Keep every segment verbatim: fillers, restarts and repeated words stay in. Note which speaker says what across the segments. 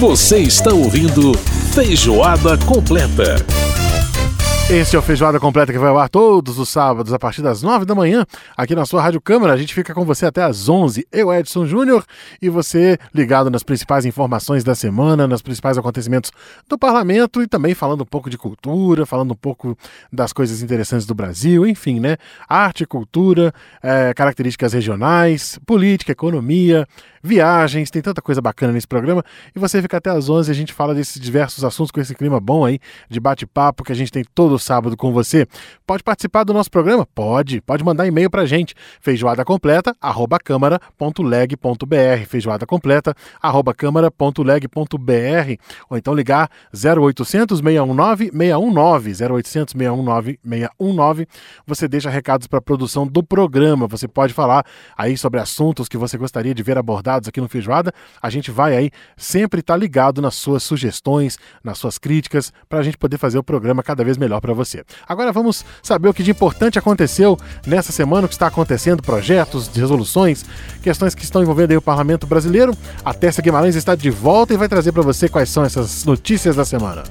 Speaker 1: Você está ouvindo Feijoada Completa.
Speaker 2: Esse é o Feijoada Completa, que vai ao ar todos os sábados a partir das nove da manhã, aqui na sua Rádio Câmara. A gente fica com você até às onze. Eu, Edson Júnior, e você ligado nas principais informações da semana, nos principais acontecimentos do parlamento e também falando um pouco de cultura, falando um pouco das coisas interessantes do Brasil, enfim, né? Arte, cultura, é, características regionais, política, economia, viagens, tem tanta coisa bacana nesse programa. E você fica até às onze e a gente fala desses diversos assuntos com esse clima bom aí de bate-papo que a gente tem todo sábado com você. Pode participar do nosso programa? Pode. Pode mandar e-mail pra gente. feijoada completa arroba câmara ponto leg ponto br feijoada completa arroba câmara ponto leg ponto br ou então ligar zero oitocentos, seis um nove, seis um nove zero oitocentos, seis um nove, seis um nove. Você deixa recados para a produção do programa. Você pode falar aí sobre assuntos que você gostaria de ver abordados aqui no Feijoada. A gente vai aí sempre estar ligado nas suas sugestões, nas suas críticas, para a gente poder fazer o programa cada vez melhor para você. Agora vamos saber o que de importante aconteceu nessa semana, o que está acontecendo, projetos, resoluções, questões que estão envolvendo aí o Parlamento Brasileiro. A Tessa Guimarães está de volta e vai trazer para você quais são essas notícias da semana.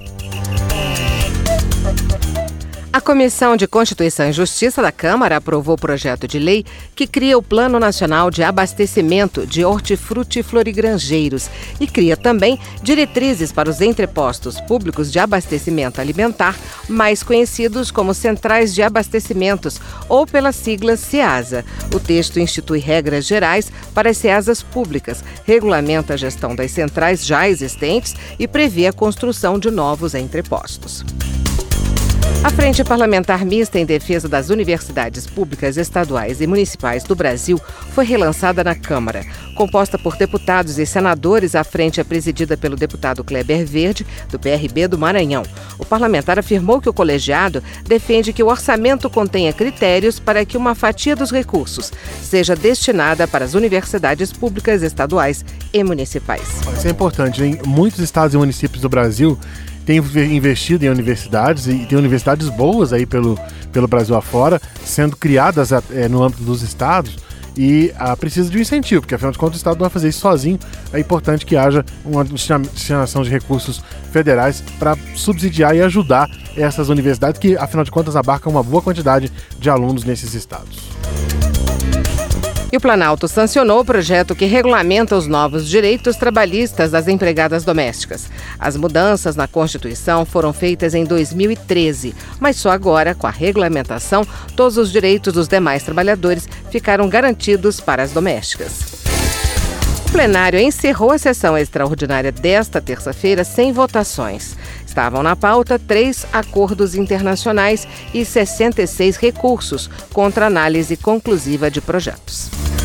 Speaker 3: A Comissão de Constituição e Justiça da Câmara aprovou o projeto de lei que cria o Plano Nacional de Abastecimento de Hortifruti Florigrangeiros e cria também diretrizes para os entrepostos públicos de abastecimento alimentar, mais conhecidos como Centrais de Abastecimentos ou pelas siglas CEASA. O texto institui regras gerais para as CEASAs públicas, regulamenta a gestão das centrais já existentes e prevê a construção de novos entrepostos. A Frente Parlamentar Mista em Defesa das Universidades Públicas, Estaduais e Municipais do Brasil foi relançada na Câmara. Composta por deputados e senadores, a frente é presidida pelo deputado Kleber Verde, do P R B do Maranhão. O parlamentar afirmou que o colegiado defende que o orçamento contenha critérios para que uma fatia dos recursos seja destinada para as universidades públicas, estaduais e municipais.
Speaker 2: Isso é importante, hein? Muitos estados e municípios do Brasil tem investido em universidades e tem universidades boas aí pelo, pelo Brasil afora, sendo criadas é, no âmbito dos estados e ah, precisa de um incentivo, porque afinal de contas o estado não vai fazer isso sozinho. É importante que haja uma destinação de recursos federais para subsidiar e ajudar essas universidades que afinal de contas abarcam uma boa quantidade de alunos nesses estados.
Speaker 3: E o Planalto sancionou o projeto que regulamenta os novos direitos trabalhistas das empregadas domésticas. As mudanças na Constituição foram feitas em dois mil e treze, mas só agora, com a regulamentação, todos os direitos dos demais trabalhadores ficaram garantidos para as domésticas. O plenário encerrou a sessão extraordinária desta terça-feira sem votações. Estavam na pauta três acordos internacionais e sessenta e seis recursos contra análise conclusiva de projetos.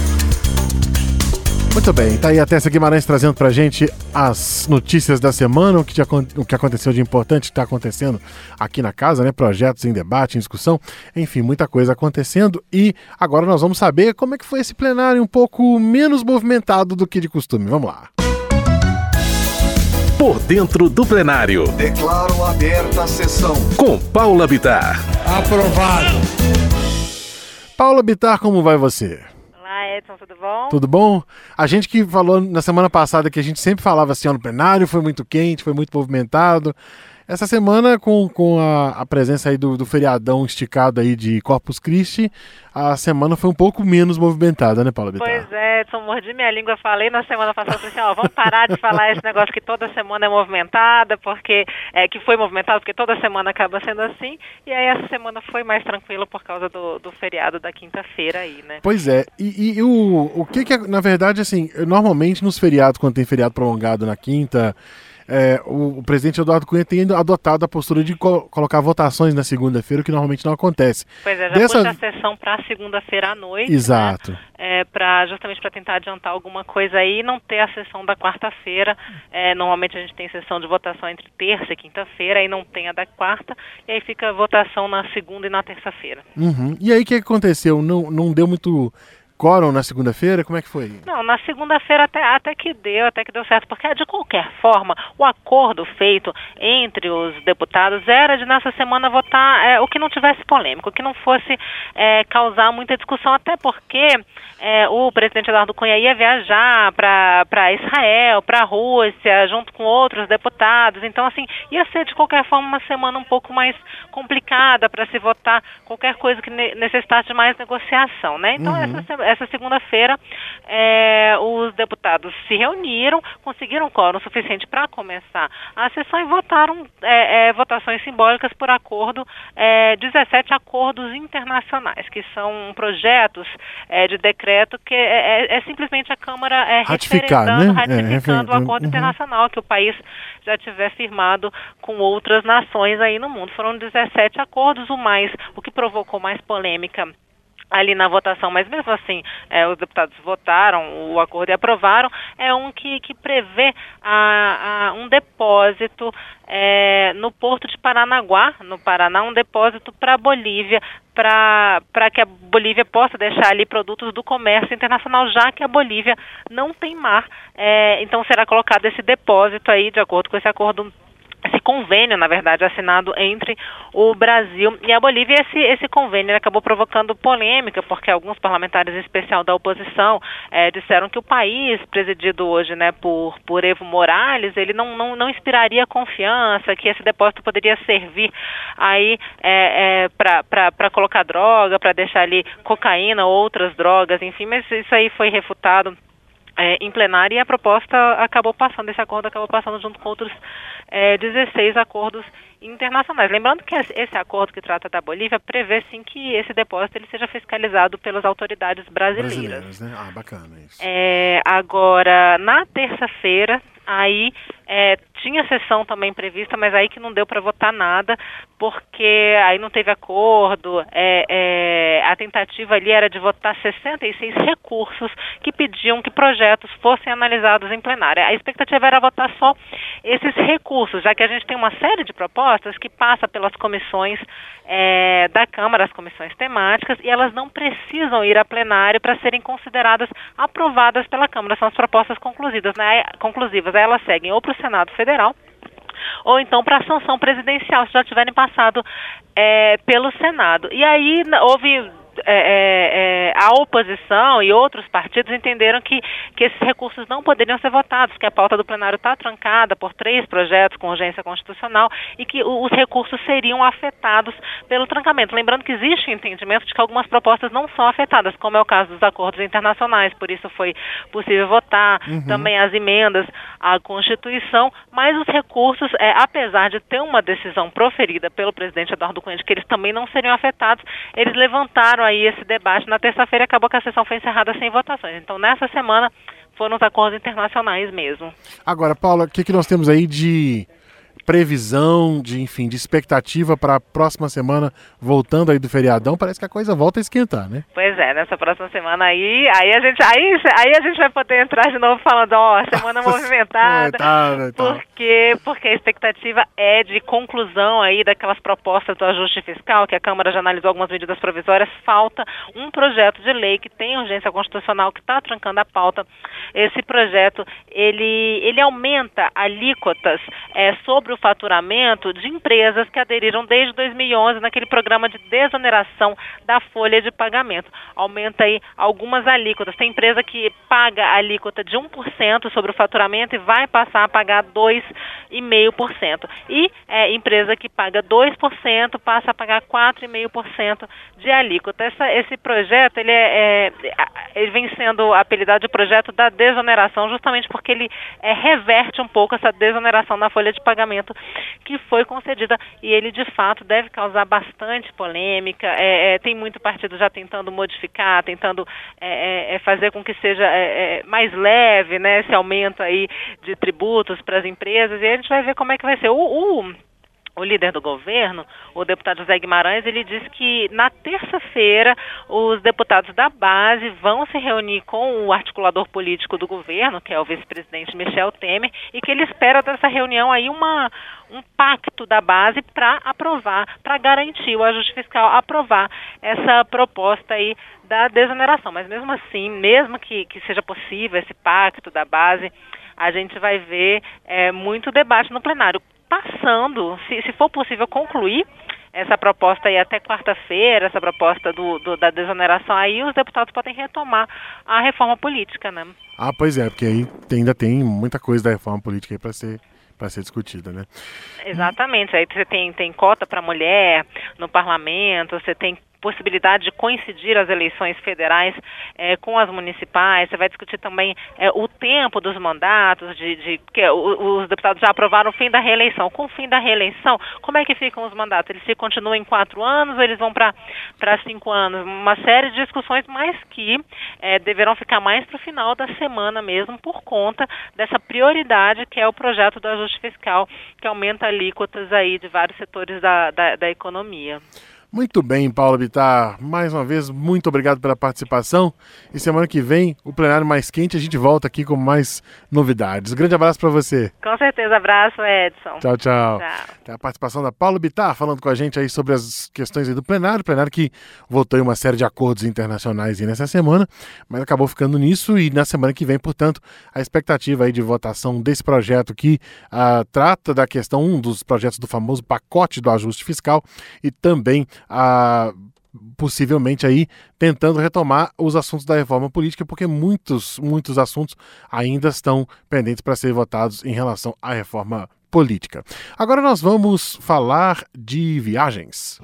Speaker 2: Muito bem, tá aí a Tessa Guimarães trazendo pra gente as notícias da semana, o que, o que aconteceu de importante, que está acontecendo aqui na casa, né? Projetos em debate, em discussão, enfim, muita coisa acontecendo. E agora nós vamos saber como é que foi esse plenário um pouco menos movimentado do que de costume. Vamos lá.
Speaker 1: Por dentro do plenário.
Speaker 4: Declaro aberta a sessão.
Speaker 1: Com Paula Bittar.
Speaker 4: Aprovado.
Speaker 2: Paula Bittar, como vai você?
Speaker 5: Olá, Edson, tudo bom?
Speaker 2: Tudo bom? A gente que falou na semana passada que a gente sempre falava assim, ó, no plenário foi muito quente, foi muito movimentado. Essa semana, com, com a, a presença aí do, do feriadão esticado aí de Corpus Christi, a semana foi um pouco menos movimentada, né, Paula Bittar?
Speaker 5: Pois é, Edson, mordi minha língua, falei na semana passada assim, ó, vamos parar de falar esse negócio que toda semana é movimentada, porque é, que foi movimentado, porque toda semana acaba sendo assim, e aí essa semana foi mais tranquila por causa do, do feriado da quinta-feira aí, né?
Speaker 2: Pois é, e, e o, o que que, é, na verdade, assim, normalmente nos feriados, quando tem feriado prolongado na quinta, É, o, o presidente Eduardo Cunha tem adotado a postura de co- colocar votações na segunda-feira, o que normalmente não acontece.
Speaker 5: Pois é, já
Speaker 2: Dessa...
Speaker 5: puxa a sessão para segunda-feira à noite.
Speaker 2: Exato.
Speaker 5: Né? É, pra, justamente para tentar adiantar alguma coisa aí e não ter a sessão da quarta-feira. É, normalmente a gente tem sessão de votação entre terça e quinta-feira, aí não tem a da quarta, e aí fica a votação na segunda e na terça-feira.
Speaker 2: Uhum. E aí o que aconteceu? Não, não deu muito quórum na segunda-feira? Como é que foi?
Speaker 5: Não, na segunda-feira até, até que deu, até que deu certo, porque de qualquer forma, o acordo feito entre os deputados era de nessa semana votar é, o que não tivesse polêmico, o que não fosse é, causar muita discussão, até porque é, o presidente Eduardo Cunha ia viajar para Israel, para a Rússia, junto com outros deputados, então assim, ia ser de qualquer forma uma semana um pouco mais complicada para se votar qualquer coisa que ne- necessitasse de mais negociação, né? Então, uhum. essa, essa segunda-feira, é, os deputados se reuniram, conseguiram quórum suficiente para começar a sessão e votaram é, é, votações simbólicas por acordo, é, dezessete acordos internacionais, que são projetos é, de decreto que é, é, é simplesmente a Câmara é,
Speaker 2: ratificar,
Speaker 5: referendando,
Speaker 2: né?
Speaker 5: ratificando
Speaker 2: é,
Speaker 5: o acordo
Speaker 2: uhum.
Speaker 5: internacional que o país já tiver firmado com outras nações aí no mundo. Foram dezessete acordos, o mais, o que provocou mais polêmica ali na votação, mas mesmo assim é, os deputados votaram o acordo e aprovaram, é um que, que prevê a, a, um depósito é, no porto de Paranaguá, no Paraná, um depósito para a Bolívia, para que a Bolívia possa deixar ali produtos do comércio internacional, já que a Bolívia não tem mar. É, então será colocado esse depósito aí, de acordo com esse acordo, esse convênio, na verdade, assinado entre o Brasil e a Bolívia. Esse, esse convênio acabou provocando polêmica, porque alguns parlamentares, em especial da oposição, é, disseram que o país, presidido hoje, né, por, por Evo Morales, ele não, não, não inspiraria confiança, que esse depósito poderia servir aí é, é, para colocar droga, para deixar ali cocaína, outras drogas, enfim, mas isso aí foi refutado É, em plenário, e a proposta acabou passando, esse acordo acabou passando junto com outros é, dezesseis acordos internacionais. Lembrando que esse acordo que trata da Bolívia prevê sim que esse depósito ele seja fiscalizado pelas autoridades brasileiras.
Speaker 2: Brasileiras, né? Ah, bacana isso.
Speaker 5: É, agora, na terça-feira, aí é, tinha sessão também prevista, mas aí que não deu para votar nada, porque aí não teve acordo. É, é, a tentativa ali era de votar sessenta e seis recursos que pediam que projetos fossem analisados em plenário. A expectativa era votar só esses recursos, já que a gente tem uma série de propostas que passa pelas comissões é, da Câmara, as comissões temáticas, e elas não precisam ir a plenário para serem consideradas aprovadas pela Câmara. São as propostas conclusivas, né? conclusivas. Aí elas seguem ou para o Senado Federal, ou então para a sanção presidencial, se já tiverem passado é, pelo Senado. E aí houve... É, é, a oposição e outros partidos entenderam que, que esses recursos não poderiam ser votados, que a pauta do plenário está trancada por três projetos com urgência constitucional e que os recursos seriam afetados pelo trancamento. Lembrando que existe o entendimento de que algumas propostas não são afetadas, como é o caso dos acordos internacionais, por isso foi possível votar, uhum. também as emendas à Constituição, mas os recursos, é, apesar de ter uma decisão proferida pelo presidente Eduardo Cunha de que eles também não seriam afetados, eles levantaram aí esse debate na terça-feira e acabou que a sessão foi encerrada sem votações. Então, nessa semana, foram os acordos internacionais mesmo.
Speaker 2: Agora, Paula, o que, que nós temos aí de previsão, de, enfim, de expectativa para a próxima semana, voltando aí do feriadão? Parece que a coisa volta a esquentar, né?
Speaker 5: Pois é, nessa próxima semana aí, aí a gente, aí, aí a gente vai poder entrar de novo falando, ó, semana movimentada,
Speaker 2: tá, tá.
Speaker 5: porque, porque a expectativa é de conclusão aí daquelas propostas do ajuste fiscal, que a Câmara já analisou algumas medidas provisórias. Falta um projeto de lei que tem urgência constitucional, que está trancando a pauta. Esse projeto, ele, ele aumenta alíquotas é, sobre o faturamento de empresas que aderiram desde dois mil e onze naquele programa de desoneração da folha de pagamento. Aumenta aí algumas alíquotas. Tem empresa que paga a alíquota de um por cento sobre o faturamento e vai passar a pagar dois vírgula cinco por cento. E é, empresa que paga dois por cento passa a pagar quatro vírgula cinco por cento de alíquota. Essa, esse projeto, ele, é, é, ele vem sendo apelidado de projeto da desoneração, justamente porque ele é, reverte um pouco essa desoneração na folha de pagamento que foi concedida, e ele de fato deve causar bastante polêmica. É, é, tem muito partido já tentando modificar, tentando é, é, fazer com que seja é, é, mais leve, né, esse aumento aí de tributos para as empresas, e a gente vai ver como é que vai ser. O, o o líder do governo, o deputado José Guimarães, ele disse que na terça-feira os deputados da base vão se reunir com o articulador político do governo, que é o vice-presidente Michel Temer, e que ele espera dessa reunião aí uma, um pacto da base para aprovar, para garantir o ajuste fiscal, aprovar essa proposta aí da desoneração. Mas mesmo assim, mesmo que, que seja possível esse pacto da base, a gente vai ver é, muito debate no plenário. Passando, se, se for possível concluir essa proposta aí até quarta-feira, essa proposta do, do, da desoneração, aí os deputados podem retomar a reforma política, né?
Speaker 2: Ah, pois é, porque aí tem, ainda tem muita coisa da reforma política aí para ser, para ser discutida, né?
Speaker 5: Exatamente, aí você tem, tem cota para mulher no parlamento, você tem possibilidade de coincidir as eleições federais é, com as municipais. Você vai discutir também é, o tempo dos mandatos, de, de que o, os deputados já aprovaram o fim da reeleição. Com o fim da reeleição, como é que ficam os mandatos? Eles se continuam em quatro anos ou eles vão para cinco anos? Uma série de discussões, mas que é, deverão ficar mais para o final da semana mesmo, por conta dessa prioridade que é o projeto do ajuste fiscal, que aumenta alíquotas aí de vários setores da, da, da economia.
Speaker 2: Muito bem, Paula Bittar. Mais uma vez, muito obrigado pela participação. E semana que vem, o plenário mais quente, a gente volta aqui com mais novidades. Grande abraço para você.
Speaker 5: Com certeza. Abraço, Edson.
Speaker 2: Tchau, tchau.
Speaker 5: Tchau.
Speaker 2: Tem a participação da Paula Bittar falando com a gente aí sobre as questões aí do plenário. O plenário que votou em uma série de acordos internacionais aí nessa semana, mas acabou ficando nisso e na semana que vem, portanto, a expectativa aí de votação desse projeto que uh, trata da questão, um dos projetos do famoso pacote do ajuste fiscal e também a possivelmente aí tentando retomar os assuntos da reforma política, porque muitos, muitos assuntos ainda estão pendentes para serem votados em relação à reforma política. Agora nós vamos falar de viagens.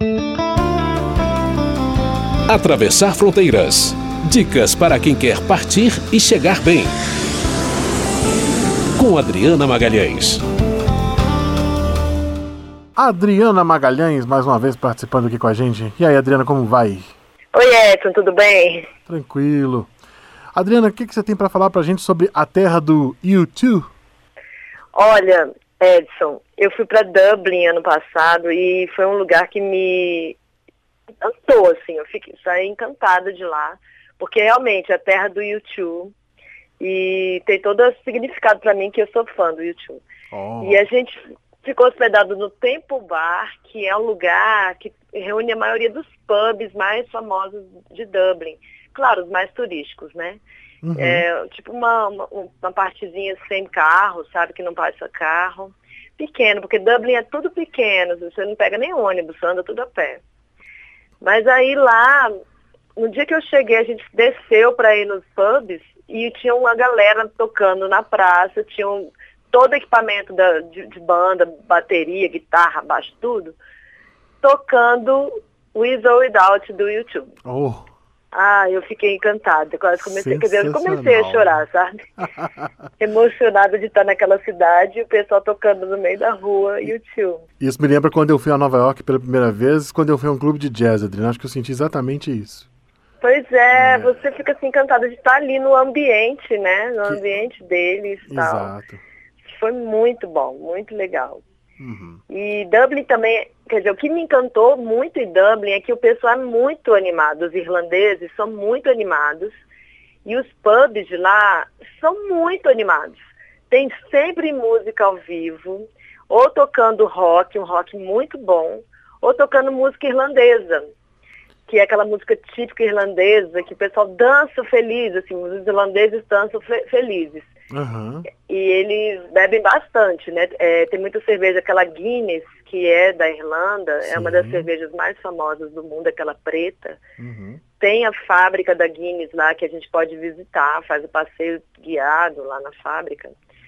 Speaker 1: Atravessar fronteiras. Dicas para quem quer partir e chegar bem. Com Adriana Magalhães.
Speaker 2: Adriana Magalhães, mais uma vez participando aqui com a gente. E aí, Adriana, como vai?
Speaker 6: Oi, Edson, tudo bem?
Speaker 2: Tranquilo. Adriana, o que, que você tem para falar para a gente sobre a terra do U dois?
Speaker 6: Olha, Edson, eu fui para Dublin ano passado e foi um lugar que me encantou, assim, eu fiquei, saí encantada de lá, porque realmente é a terra do U dois e tem todo esse significado para mim que eu sou fã do U dois. Oh. E a gente ficou hospedado no Temple Bar, que é um lugar que reúne a maioria dos pubs mais famosos de Dublin. Claro, os mais turísticos, né? Uhum. É, tipo uma, uma, uma partezinha sem carro, sabe? Que não passa carro. Pequeno, porque Dublin é tudo pequeno. Você não pega nem ônibus, você anda tudo a pé. Mas aí lá, no dia que eu cheguei, a gente desceu para ir nos pubs e tinha uma galera tocando na praça, tinha um... todo equipamento da, de, de banda, bateria, guitarra, baixo, tudo, tocando With or Without do U dois.
Speaker 2: Oh.
Speaker 6: Ah, eu fiquei encantada. Quase comecei, quer dizer, eu comecei a chorar, sabe? Emocionada de estar naquela cidade e o pessoal tocando no meio da rua U dois.
Speaker 2: Isso me lembra quando eu fui a Nova York pela primeira vez, quando eu fui a um clube de jazz, Adriana. Acho que eu senti exatamente isso.
Speaker 6: Pois é, é. Você fica assim encantada de estar ali no ambiente, né? No que... ambiente deles e tal.
Speaker 2: Exato.
Speaker 6: Foi muito bom, muito legal.
Speaker 2: Uhum.
Speaker 6: E Dublin também, quer dizer, o que me encantou muito em Dublin é que o pessoal é muito animado, os irlandeses são muito animados e os pubs de lá são muito animados. Tem sempre música ao vivo, ou tocando rock, um rock muito bom, ou tocando música irlandesa, que é aquela música típica irlandesa, que o pessoal dança feliz, assim, os irlandeses dançam fe- felizes.
Speaker 2: Uhum.
Speaker 6: E eles bebem bastante, né? É, tem muita cerveja, aquela Guinness, que é da Irlanda,
Speaker 2: Sim.
Speaker 6: é uma das cervejas mais famosas do mundo, aquela preta.
Speaker 2: Uhum.
Speaker 6: Tem a fábrica da Guinness lá, que a gente pode visitar, faz o passeio guiado lá na fábrica.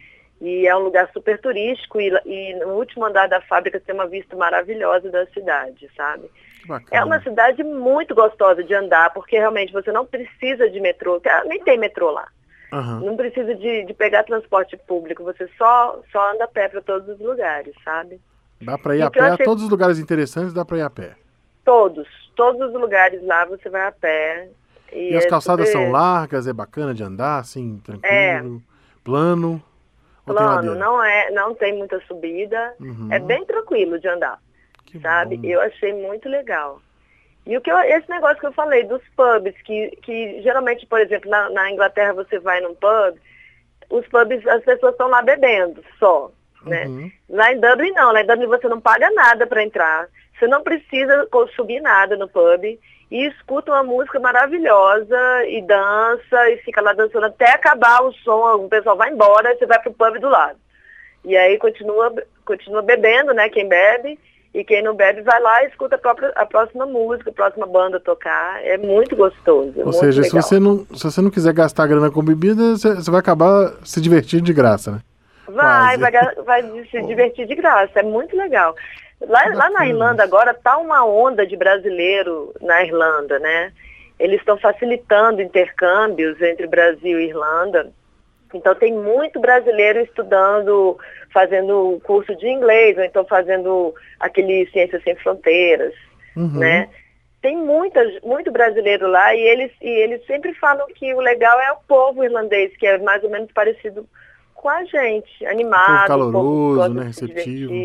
Speaker 6: E é um lugar super turístico, e, e no último andar da fábrica tem uma vista maravilhosa da cidade, sabe?
Speaker 2: Bacana.
Speaker 6: É uma cidade muito gostosa de andar, porque realmente você não precisa de metrô, nem tem metrô lá.
Speaker 2: Uhum.
Speaker 6: Não precisa de, de pegar transporte público, você só, só anda a pé para todos os lugares, sabe?
Speaker 2: Dá para ir
Speaker 6: e
Speaker 2: a pé, a
Speaker 6: achei...
Speaker 2: todos os lugares interessantes dá para ir a pé.
Speaker 6: Todos, todos os lugares lá você vai a pé. E,
Speaker 2: e as
Speaker 6: é
Speaker 2: calçadas
Speaker 6: super...
Speaker 2: são largas, é bacana de andar, assim, tranquilo,
Speaker 6: é.
Speaker 2: plano,
Speaker 6: plano, não, é, não tem muita subida, uhum. é bem tranquilo de andar, que sabe? Bom. Eu achei muito legal. E o que eu, esse negócio que eu falei dos pubs, que, que geralmente, por exemplo, na, na Inglaterra você vai num pub, os pubs, as pessoas estão lá bebendo só, né? Uhum. Lá em Dublin não, lá em Dublin você não paga nada para entrar, você não precisa subir nada no pub e escuta uma música maravilhosa e dança e fica lá dançando até acabar o som, o pessoal vai embora e você vai pro pub do lado. E aí continua, continua bebendo, né, quem bebe. E quem não bebe vai lá e escuta a, própria, a próxima música, a próxima banda tocar. É muito gostoso. É
Speaker 2: Ou
Speaker 6: muito
Speaker 2: seja,
Speaker 6: legal.
Speaker 2: se você, não, se você não quiser gastar grana com bebida, você, você vai acabar se divertindo de graça, né?
Speaker 6: Vai, vai, vai se divertir de graça. É muito legal. Lá, lá na Irlanda agora tá uma onda de brasileiro na Irlanda, né? Eles estão facilitando intercâmbios entre Brasil e Irlanda. Então tem muito brasileiro estudando, fazendo curso de inglês, ou então fazendo aquele Ciências Sem Fronteiras, uhum. né? Tem muita, muito brasileiro lá e eles, e eles sempre falam que o legal é o povo irlandês, que é mais ou menos parecido com a gente, animado,
Speaker 2: caloroso,
Speaker 6: povo
Speaker 2: né? Receptivo.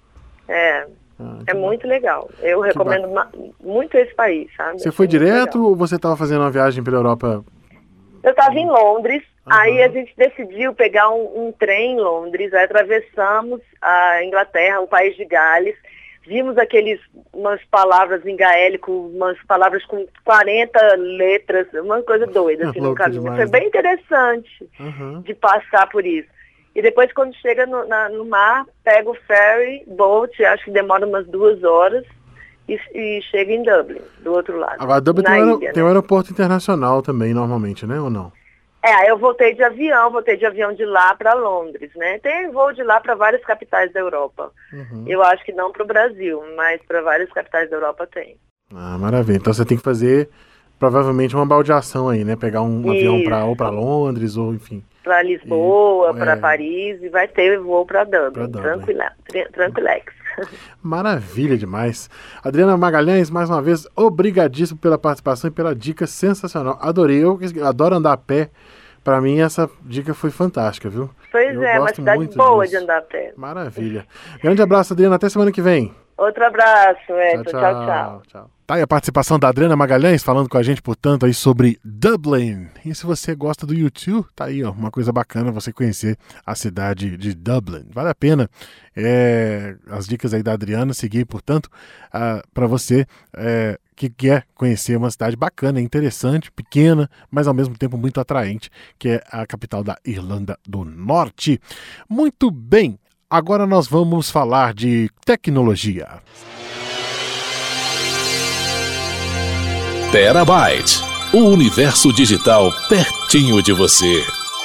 Speaker 6: É, ah, é muito legal. Eu recomendo muito esse país, sabe?
Speaker 2: Você foi direto ou você estava fazendo uma viagem pela Europa?
Speaker 6: Eu estava em Londres, uhum. aí a gente decidiu pegar um, um trem em Londres, aí atravessamos a Inglaterra, o país de Gales, vimos aqueles, umas palavras em gaélico, umas palavras com quarenta letras, uma coisa doida assim no caminho. Demais, Foi bem interessante uhum. de passar por isso. E depois quando chega no, na, no mar, pega o ferry, boat, acho que demora umas duas horas, E, e chega em Dublin, do outro lado.
Speaker 2: Agora, Dublin tem, ilha, né? tem um aeroporto internacional também, normalmente, né? Ou não?
Speaker 6: É, eu voltei de avião, voltei de avião de lá para Londres, né? Tem voo de lá para várias capitais da Europa. Uhum. Eu acho que não para o Brasil, mas para várias capitais da Europa tem.
Speaker 2: Ah, maravilha. Então você tem que fazer, provavelmente, uma baldeação aí, né? Pegar um Isso. avião pra, ou para Londres, ou enfim...
Speaker 6: Para Lisboa, para é... Paris, e vai ter voo para Dublin. Dublin. Tranquila, tranquilex.
Speaker 2: Maravilha demais. Adriana Magalhães, mais uma vez, obrigadíssimo pela participação e pela dica sensacional. Adorei, eu adoro andar a pé. Para mim, essa dica foi fantástica, viu?
Speaker 6: Pois
Speaker 2: eu
Speaker 6: é, uma cidade boa disso. de andar a pé.
Speaker 2: Maravilha. Grande abraço, Adriana. Até semana que vem.
Speaker 6: Outro abraço, Edson. Tchau, tchau.
Speaker 2: tchau, tchau. Tá aí a participação da Adriana Magalhães falando com a gente, portanto, aí sobre Dublin. E se você gosta do YouTube, tá aí, ó, uma coisa bacana você conhecer a cidade de Dublin. Vale a pena é, as dicas aí da Adriana, seguir, portanto, uh, para você é, que quer conhecer uma cidade bacana, interessante, pequena, mas ao mesmo tempo muito atraente, que é a capital da Irlanda do Norte. Muito bem. Agora nós vamos falar de tecnologia.
Speaker 1: Terabyte, o universo digital pertinho de você.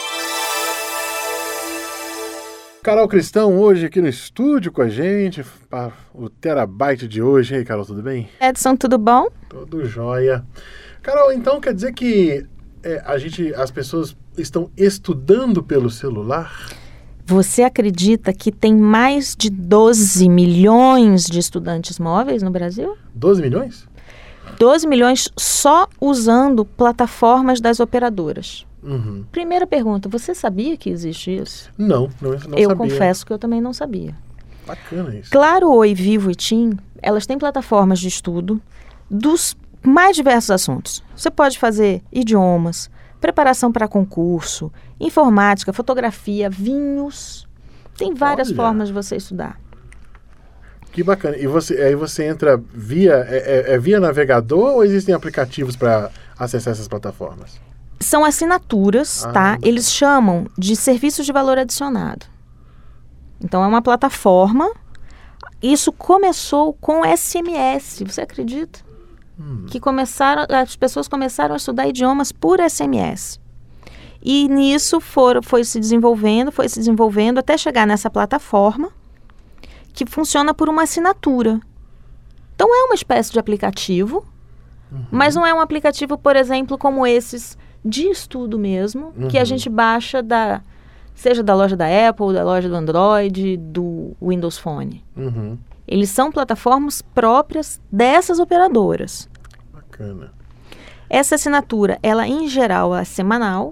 Speaker 2: Carol Cristão, hoje aqui no estúdio com a gente, para o Terabyte de hoje. E aí, Carol, tudo bem?
Speaker 7: Edson, tudo bom?
Speaker 2: Tudo jóia. Carol, então quer dizer que é, a gente, as pessoas estão estudando pelo celular?
Speaker 7: Você acredita que tem mais de doze milhões de estudantes móveis no Brasil?
Speaker 2: doze milhões?
Speaker 7: doze milhões só usando plataformas das operadoras.
Speaker 2: Uhum.
Speaker 7: Primeira pergunta, você sabia que existe isso?
Speaker 2: Não, não, não
Speaker 7: eu
Speaker 2: sabia.
Speaker 7: Eu confesso que eu também não sabia.
Speaker 2: Bacana isso.
Speaker 7: Claro, Oi, Vivo e TIM, elas têm plataformas de estudo dos mais diversos assuntos. Você pode fazer idiomas, preparação para concurso, informática, fotografia, vinhos. Tem várias Olha. formas de você estudar.
Speaker 2: Que bacana. E você, aí você entra via, é, é via navegador ou existem aplicativos para acessar essas plataformas?
Speaker 7: São assinaturas, ah, tá? Eles chamam de serviços de valor adicionado. Então é uma plataforma. Isso começou com S M S, você acredita? Hum. Que começaram, as pessoas começaram a estudar idiomas por S M S. E nisso for, foi se desenvolvendo, foi se desenvolvendo até chegar nessa plataforma que funciona por uma assinatura. Então é uma espécie de aplicativo, uhum. mas não é um aplicativo, por exemplo, como esses de estudo mesmo, uhum. que a gente baixa da, seja da loja da Apple, da loja do Android, do Windows Phone.
Speaker 2: Uhum.
Speaker 7: Eles são plataformas próprias dessas operadoras.
Speaker 2: Bacana.
Speaker 7: Essa assinatura, ela em geral é semanal,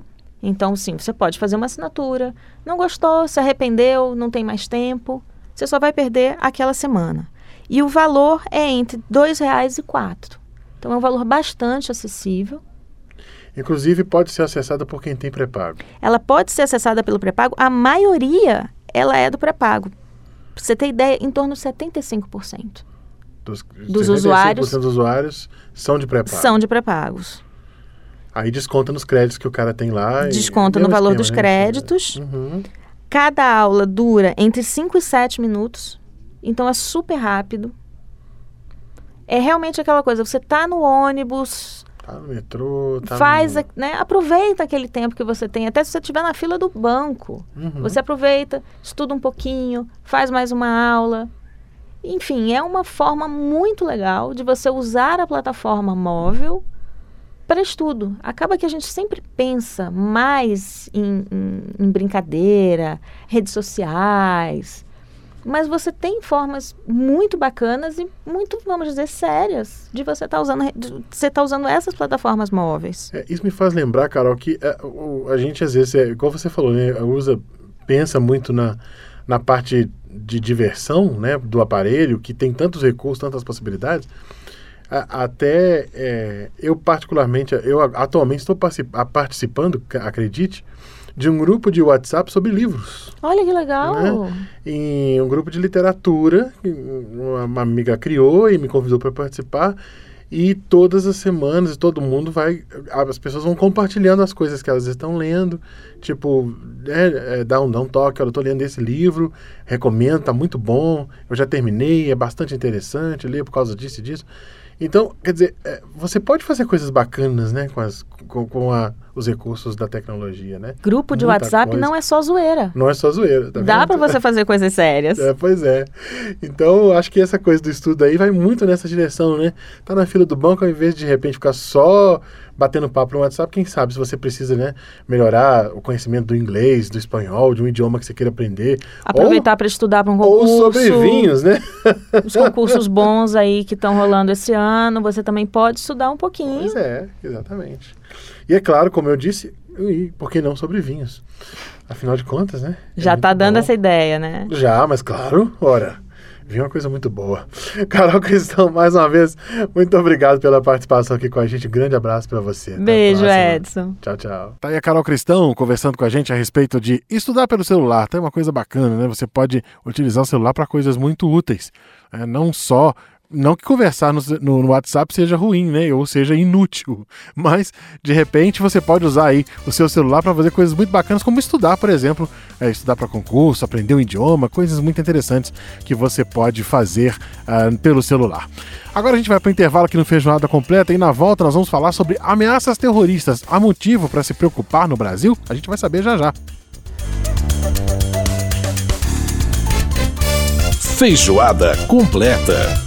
Speaker 7: Então, sim, você pode fazer uma assinatura. Não gostou, se arrependeu, não tem mais tempo. Você só vai perder aquela semana. E o valor é entre dois reais e quatro reais. Então, é um valor bastante acessível.
Speaker 2: Inclusive, pode ser acessada por quem tem pré-pago.
Speaker 7: Ela pode ser acessada pelo pré-pago. A maioria, ela é do pré-pago. Pra você ter ideia, em torno de setenta e cinco por cento
Speaker 2: dos,
Speaker 7: dos usuários,
Speaker 2: dos usuários são de pré-pago.
Speaker 7: São de pré-pagos.
Speaker 2: Aí desconta nos créditos que o cara tem lá.
Speaker 7: Desconta
Speaker 2: e...
Speaker 7: no
Speaker 2: é um
Speaker 7: valor
Speaker 2: esquema,
Speaker 7: dos
Speaker 2: né?
Speaker 7: créditos.
Speaker 2: Uhum.
Speaker 7: Cada aula dura entre cinco e sete minutos. Então, é super rápido. É realmente aquela coisa, você tá no ônibus...
Speaker 2: Tá no metrô, tá
Speaker 7: faz,
Speaker 2: no...
Speaker 7: né, aproveita aquele tempo que você tem, até se você estiver na fila do banco.
Speaker 2: Uhum.
Speaker 7: Você aproveita, estuda um pouquinho, faz mais uma aula. Enfim, é uma forma muito legal de você usar a plataforma móvel para estudo. Acaba que a gente sempre pensa mais em, em, em brincadeira, redes sociais... Mas você tem formas muito bacanas e muito, vamos dizer, sérias de você estar tá usando, você tá usando essas plataformas móveis.
Speaker 2: É, isso me faz lembrar, Carol, que é, o, a gente às vezes, é, igual você falou, né, usa, pensa muito na, na parte de diversão, né, do aparelho, que tem tantos recursos, tantas possibilidades. A, até é, eu particularmente, eu atualmente estou particip- participando, acredite, de um grupo de WhatsApp sobre livros.
Speaker 7: Olha que legal!
Speaker 2: Né? Em um grupo de literatura, uma amiga criou e me convidou para participar, e todas as semanas todo mundo vai, as pessoas vão compartilhando as coisas que elas estão lendo, tipo, é, é, dá, um, dá um toque, olha, eu estou lendo esse livro, recomendo, está muito bom, eu já terminei, é bastante interessante, leio por causa disso e disso. Então, quer dizer, é, você pode fazer coisas bacanas, né, com, as, com, com a, os recursos da tecnologia, né?
Speaker 7: Grupo de
Speaker 2: Muita
Speaker 7: WhatsApp
Speaker 2: coisa.
Speaker 7: não é só zoeira.
Speaker 2: Não é só zoeira, tá
Speaker 7: Dá
Speaker 2: vendo?
Speaker 7: para você fazer coisas sérias.
Speaker 2: É, pois é. Então, eu acho que essa coisa do estudo aí vai muito nessa direção, né? Tá na fila do banco, ao invés de, de repente, ficar só batendo papo no WhatsApp, quem sabe se você precisa, né, melhorar o conhecimento do inglês, do espanhol, de um idioma que você queira aprender.
Speaker 7: Aproveitar para estudar para um concurso.
Speaker 2: Ou sobre vinhos, né?
Speaker 7: Os concursos bons aí que estão rolando esse ano, você também pode estudar um pouquinho.
Speaker 2: Pois é, exatamente. E é claro, como eu disse, e por que não sobre vinhos? Afinal de contas, né?
Speaker 7: Já
Speaker 2: é
Speaker 7: tá dando
Speaker 2: bom.
Speaker 7: essa ideia, né?
Speaker 2: Já, mas claro, ora, vinho é uma coisa muito boa. Carol Cristão, mais uma vez, muito obrigado pela participação aqui com a gente. Grande abraço para você. Até a
Speaker 7: Beijo,
Speaker 2: próxima.
Speaker 7: Edson.
Speaker 2: Tchau, tchau.
Speaker 8: Tá aí a Carol Cristão conversando com a gente a respeito de estudar pelo celular. Tem uma coisa bacana, né? Você pode utilizar o celular para coisas muito úteis. É, não só... Não que conversar no, no, no WhatsApp seja ruim, né? Ou seja inútil. Mas, de repente, você pode usar aí o seu celular para fazer coisas muito bacanas, como estudar, por exemplo. É, estudar para concurso, aprender um idioma, coisas muito interessantes que você pode fazer uh, pelo celular. Agora a gente vai para o intervalo aqui no Feijoada Completa e na volta nós vamos falar sobre ameaças terroristas. Há motivo para se preocupar no Brasil? A gente vai saber já já.
Speaker 1: Feijoada Completa.